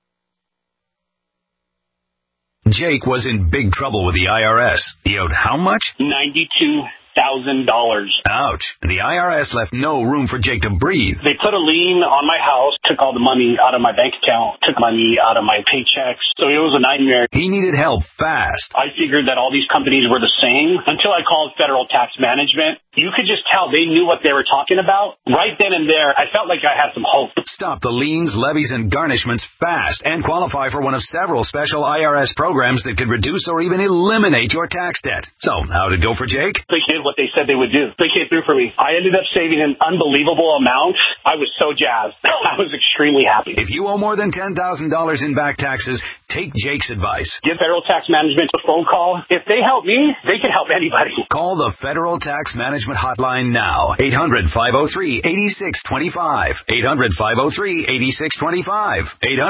Jake was in big trouble with the IRS. He owed how much? $92,000. Ouch. The IRS left no room for Jake to breathe. They put a lien on my house, took all the money out of my bank account, took money out of my paychecks. So it was a nightmare. He needed help fast. I figured that all these companies were the same until I called Federal Tax Management. You could just tell they knew what they were talking about. Right then and there, I felt like I had some hope. Stop the liens, levies, and garnishments fast and qualify for one of several special IRS programs that could reduce or even eliminate your tax debt. So, how'd it go for Jake? They did what they said they would do. They came through for me. I ended up saving an unbelievable amount. I was so jazzed. I was extremely happy. If you owe more than $10,000 in back taxes, take Jake's advice. Give Federal Tax Management a phone call. If they help me, they can help anybody. Call the Federal Tax Management hotline now. 800-503-8625. 800-503-8625.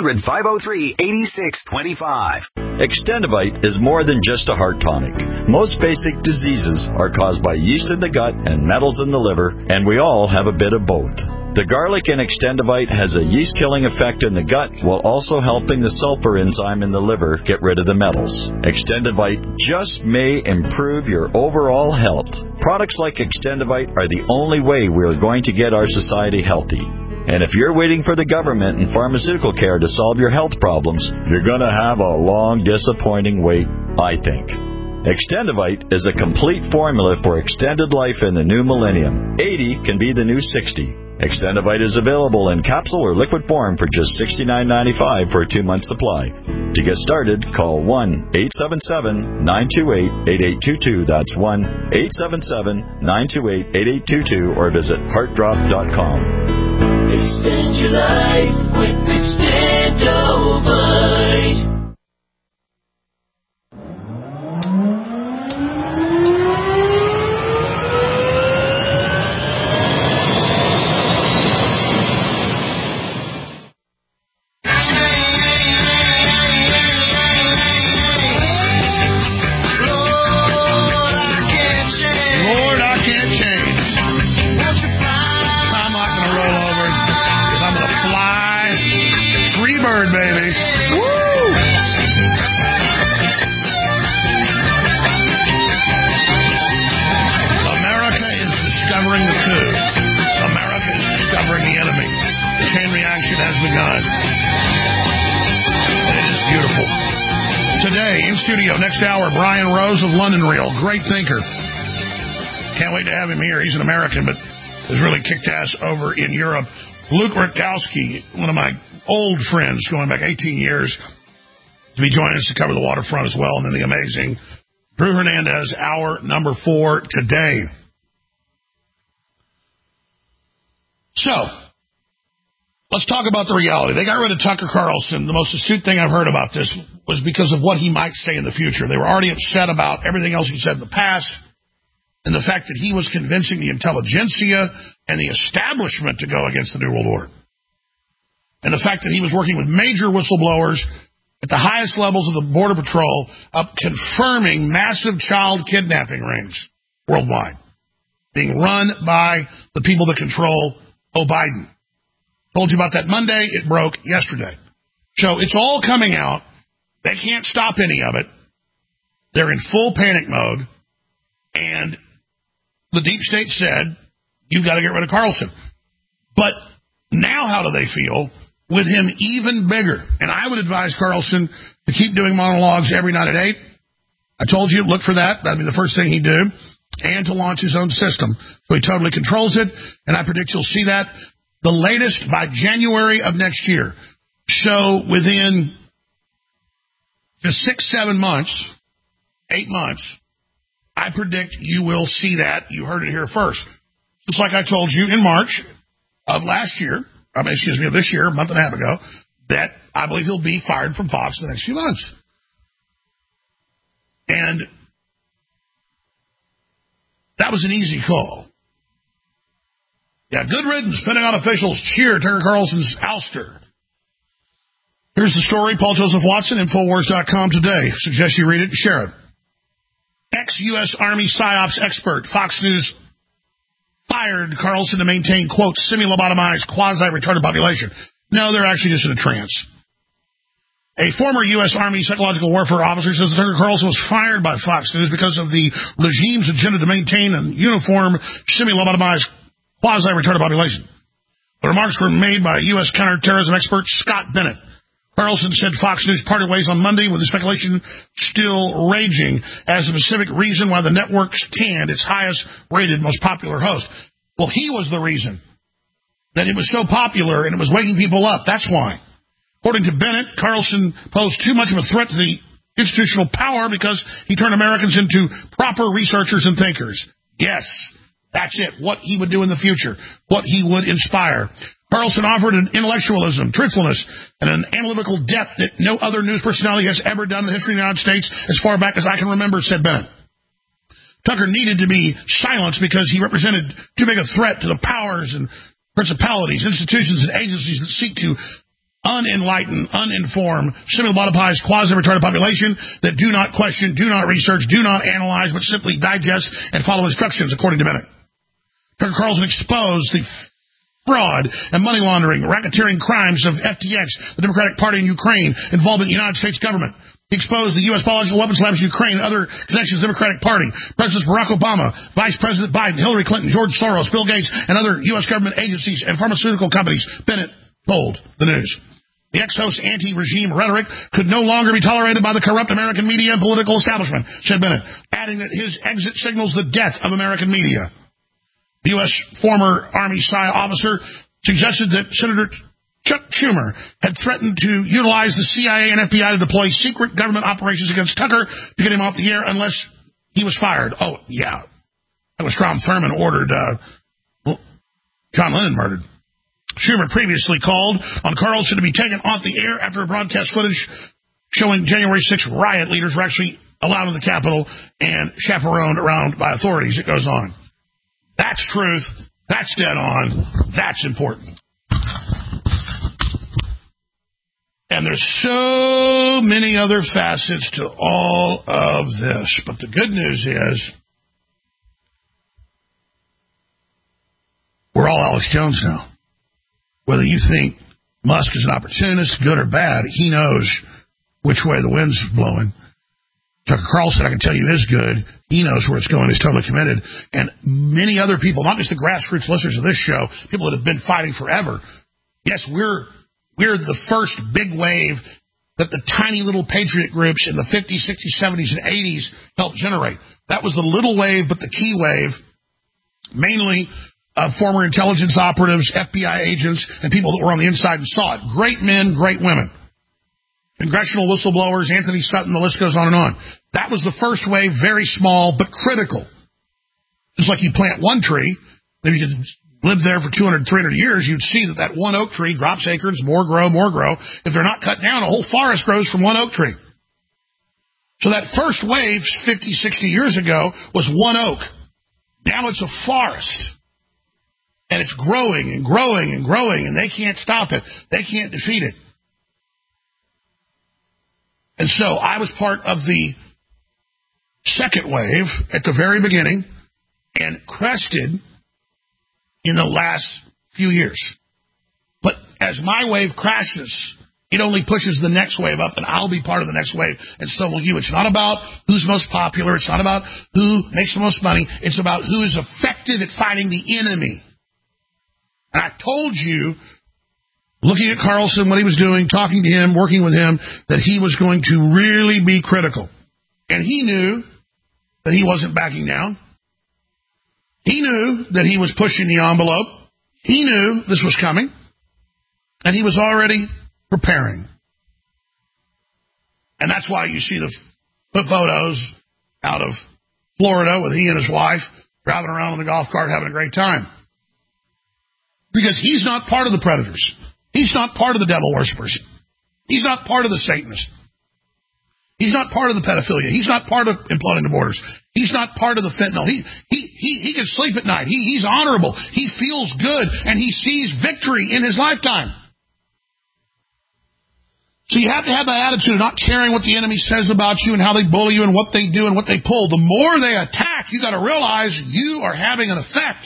800-503-8625. Extendivite is more than just a heart tonic. Most basic diseases are caused by yeast in the gut and metals in the liver, and we all have a bit of both. The garlic in Extendivite has a yeast-killing effect in the gut while also helping the sulfur enzyme in the liver get rid of the metals. Extendivite just may improve your overall health. Products like Extendivite are the only way we are going to get our society healthy. And if you're waiting for the government and pharmaceutical care to solve your health problems, you're going to have a long, disappointing wait, I think. Extendivite is a complete formula for extended life in the new millennium. 80 can be the new 60. Extendivite is available in capsule or liquid form for just $69.95 for a 2-month supply. To get started, call 1-877-928-8822. That's 1-877-928-8822 or visit heartdrop.com. Extend your life with Extendivite. Baby. Woo! America is discovering the coup. America is discovering the enemy. The chain reaction has begun. It is beautiful. Today, in studio, next hour, Brian Rose of London Real. Great thinker. Can't wait to have him here. He's an American, but has really kicked ass over in Europe. Luke Rutkowski, one of my old friends going back 18 years, to be joining us to cover the waterfront as well. And then the amazing Drew Hernandez, hour number 4 today. So, let's talk about the reality. They got rid of Tucker Carlson. The most astute thing I've heard about this was because of what he might say in the future. They were already upset about everything else he said in the past, and the fact that he was convincing the intelligentsia and the establishment to go against the New World Order. And the fact that he was working with major whistleblowers at the highest levels of the Border Patrol, up confirming massive child kidnapping rings worldwide, being run by the people that control Biden. Told you about that Monday. It broke yesterday. So it's all coming out. They can't stop any of it. They're in full panic mode. And the deep state said, you've got to get rid of Carlson. But now how do they feel with him even bigger? And I would advise Carlson to keep doing monologues every night at 8. I told you, look for that. That'd be the first thing he'd do. And to launch his own system. So he totally controls it. And I predict you'll see that the latest by January of next year. So within the 6-7 months, 8 months, I predict you will see that. You heard it here first. Just like I told you in March of last year, this year, a month and a half ago, that I believe he'll be fired from Fox in the next few months. And that was an easy call. Yeah, good riddance. Pentagon officials cheer Tucker Carlson's ouster. Here's the story. Paul Joseph Watson, Infowars.com today. Suggest you read it and share it. Ex-U.S. Army PSYOPs expert, Fox News, fired Carlson to maintain, quote, semi-lobotomized, quasi-retarded population. No, they're actually just in a trance. A former U.S. Army psychological warfare officer says that Tucker Carlson was fired by Fox News because of the regime's agenda to maintain a uniform, semi-lobotomized, quasi-retarded population. The remarks were made by U.S. counterterrorism expert Scott Bennett. Carlson said Fox News parted ways on Monday with the speculation still raging as the specific reason why the network's canned its highest-rated, most popular host. Well, he was the reason that it was so popular and it was waking people up. That's why. According to Bennett, Carlson posed too much of a threat to the institutional power because he turned Americans into proper researchers and thinkers. Yes, that's it. What he would do in the future. What he would inspire. Carlson offered an intellectualism, truthfulness, and an analytical depth that no other news personality has ever done in the history of the United States as far back as I can remember, said Bennett. Tucker needed to be silenced because he represented too big a threat to the powers and principalities, institutions, and agencies that seek to unenlighten, uninformed, semi-lobotomized, quasi-retarded population that do not question, do not research, do not analyze, but simply digest and follow instructions, according to Bennett. Tucker Carlson exposed the fraud and money laundering, racketeering crimes of FTX, the Democratic Party in Ukraine, involvement in the United States government. He exposed the U.S. biological weapons labs in Ukraine and other connections to the Democratic Party. Presidents Barack Obama, Vice President Biden, Hillary Clinton, George Soros, Bill Gates, and other U.S. government agencies and pharmaceutical companies, Bennett told the news. The ex-host's anti-regime rhetoric could no longer be tolerated by the corrupt American media and political establishment, said Bennett, adding that his exit signals the death of American media. The U.S. former Army PSY officer suggested that Senator Chuck Schumer had threatened to utilize the CIA and FBI to deploy secret government operations against Tucker to get him off the air unless he was fired. Oh, yeah. That was Strom Thurmond ordered John Lennon murdered. Schumer previously called on Carlson to be taken off the air after broadcast footage showing January 6th riot leaders were actually allowed in the Capitol and chaperoned around by authorities. It goes on. That's truth. That's dead on. That's important. And there's so many other facets to all of this. But the good news is we're all Alex Jones now. Whether you think Musk is an opportunist, good or bad, he knows which way the wind's blowing. Tucker Carlson, I can tell you, is good. He knows where it's going. He's totally committed. And many other people, not just the grassroots listeners of this show, people that have been fighting forever. Yes, we're the first big wave that the tiny little patriot groups in the 50s, 60s, 70s, and 80s helped generate. That was the little wave, but the key wave, mainly former intelligence operatives, FBI agents, and people that were on the inside and saw it. Great men, great women. Congressional whistleblowers, Anthony Sutton, the list goes on and on. That was the first wave, very small, but critical. Just like you plant one tree, if you could live there for 200, 300 years, you'd see that one oak tree drops acorns, more grow, more grow. If they're not cut down, a whole forest grows from one oak tree. So that first wave, 50, 60 years ago, was one oak. Now it's a forest. And it's growing and growing and growing, and they can't stop it. They can't defeat it. And so I was part of the second wave at the very beginning and crested in the last few years. But as my wave crashes, it only pushes the next wave up, and I'll be part of the next wave, and so will you. It's not about who's most popular. It's not about who makes the most money. It's about who is effective at fighting the enemy. And I told you, looking at Carlson, what he was doing, talking to him, working with him, that he was going to really be critical. And he knew that he wasn't backing down. He knew that he was pushing the envelope. He knew this was coming. And he was already preparing. And that's why you see the photos out of Florida with he and his wife driving around on the golf cart having a great time. Because he's not part of the predators. He's not part of the devil worshippers. He's not part of the Satanists. He's not part of the pedophilia. He's not part of imploding the borders. He's not part of the fentanyl. He can sleep at night. He's honorable. He feels good, and he sees victory in his lifetime. So you have to have that attitude of not caring what the enemy says about you and how they bully you and what they do and what they pull. The more they attack, you got to realize you are having an effect.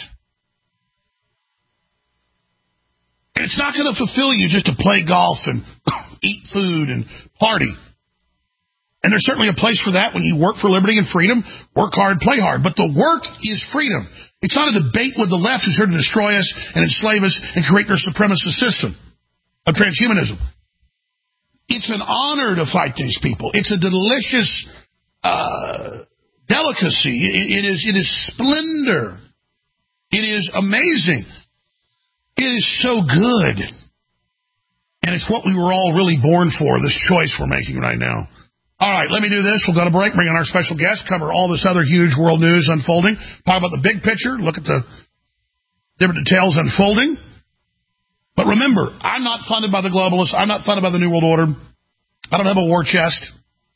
And it's not going to fulfill you just to play golf and eat food and party. And there's certainly a place for that when you work for liberty and freedom. Work hard, play hard. But the work is freedom. It's not a debate with the left who's here to destroy us and enslave us and create their supremacist system of transhumanism. It's an honor to fight these people. It's a delicious delicacy. It is splendor. It is amazing. It is so good. And it's what we were all really born for, this choice we're making right now. All right, let me do this. We'll go to break, bring in our special guest, cover all this other huge world news unfolding, talk about the big picture, look at the different details unfolding. But remember, I'm not funded by the globalists. I'm not funded by the New World Order. I don't have a war chest.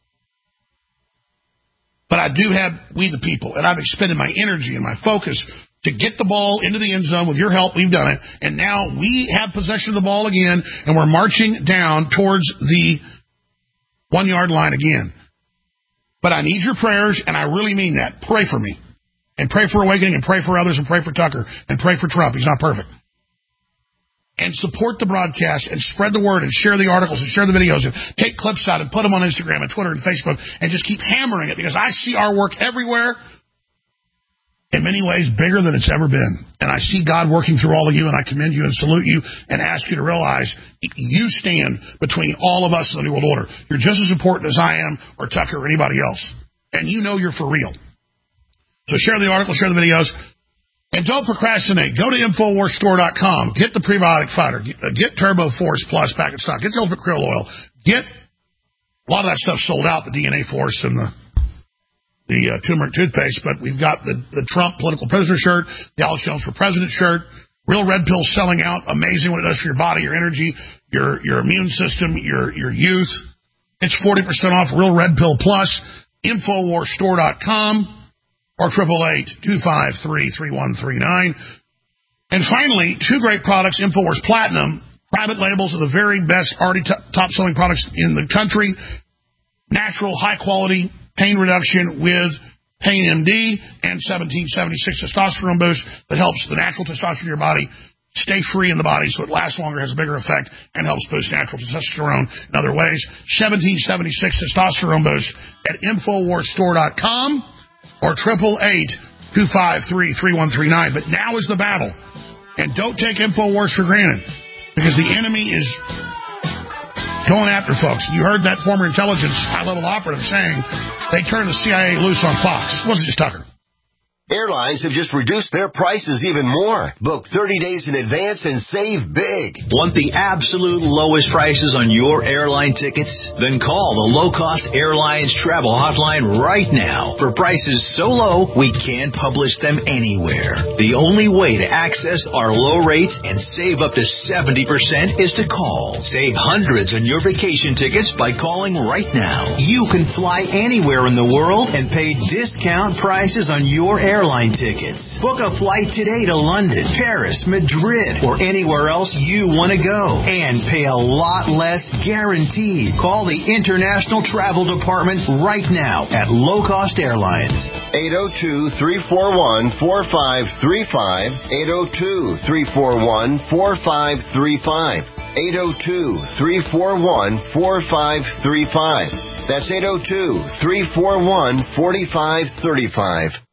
But I do have we the people, and I've expended my energy and my focus to get the ball into the end zone. With your help, we've done it. And now we have possession of the ball again, and we're marching down towards the 1-yard line again. But I need your prayers, and I really mean that. Pray for me. And pray for Awakening, and pray for others, and pray for Tucker, and pray for Trump. He's not perfect. And support the broadcast, and spread the word, and share the articles, and share the videos, and take clips out, and put them on Instagram, and Twitter, and Facebook, and just keep hammering it, because I see our work everywhere, in many ways bigger than it's ever been. And I see God working through all of you, and I commend you and salute you and ask you to realize you stand between all of us and the New World Order. You're just as important as I am, or Tucker, or anybody else. And you know you're for real. So share the article, share the videos. And don't procrastinate. Go to InfoWarsStore.com. Get the Prebiotic Fighter. Get Turbo Force Plus back in stock. Get the Ultimate Krill Oil. Get a lot of that stuff sold out, the DNA Force and the turmeric toothpaste. But we've got the Trump Political Prisoner shirt, the Alex Jones for President shirt. Real Red Pill selling out. Amazing what it does for your body, your energy, your immune system, your youth. It's 40% off Real Red Pill Plus. InfoWarsStore.com. Or 888-253-3139. And finally, 2 great products, InfoWars Platinum, private labels of the very best, already top-selling products in the country. Natural, high-quality pain reduction with Pain MD and 1776 testosterone boost that helps the natural testosterone in your body stay free in the body so it lasts longer, has a bigger effect, and helps boost natural testosterone in other ways. 1776 testosterone boost at InfoWarsStore.com. Or 888-253-3139. But now is the battle. And don't take InfoWars for granted. Because the enemy is going after folks. You heard that former intelligence high-level operative saying they turned the CIA loose on Fox. It wasn't just Tucker. Airlines have just reduced their prices even more. Book 30 days in advance and save big. Want the absolute lowest prices on your airline tickets? Then call the Low Cost Airlines Travel Hotline right now. For prices so low, we can't publish them anywhere. The only way to access our low rates and save up to 70% is to call. Save hundreds on your vacation tickets by calling right now. You can fly anywhere in the world and pay discount prices on your airline tickets. Book a flight today to London, Paris, Madrid, or anywhere else you want to go and pay a lot less guaranteed. Call the International Travel Department right now at Low Cost Airlines. 802-341-4535. 802-341-4535. 802-341-4535. That's 802-341-4535.